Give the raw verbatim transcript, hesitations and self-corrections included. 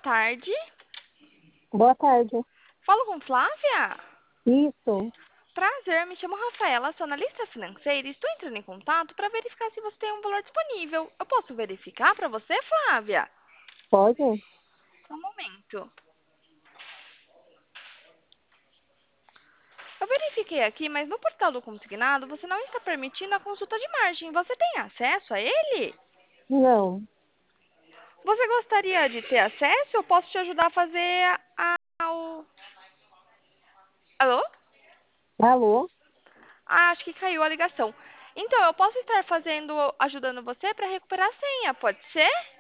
tarde. Boa tarde. Falo com Flávia? Isso. Prazer, me chamo Rafaela, sou analista financeira e estou entrando em contato para verificar se você tem um valor disponível. Eu posso verificar para você, Flávia? Pode? Só um momento. Eu verifiquei aqui, mas no portal do consignado você não está permitindo a consulta de margem. Você tem acesso a ele? Não. Você gostaria de ter acesso? Eu posso te ajudar a fazer a, a- o... Alô? Alô? Ah, acho que caiu a ligação. Então, eu posso estar fazendo, ajudando você para recuperar a senha, pode ser?